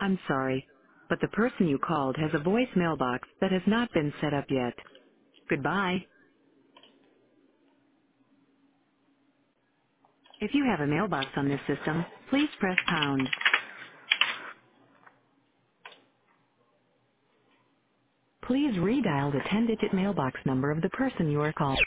I'm sorry, but the person you called has a voice mailbox that has not been set up yet. Goodbye. If you have a mailbox on this system, please press pound. Please redial the 10-digit mailbox number of the person you are calling.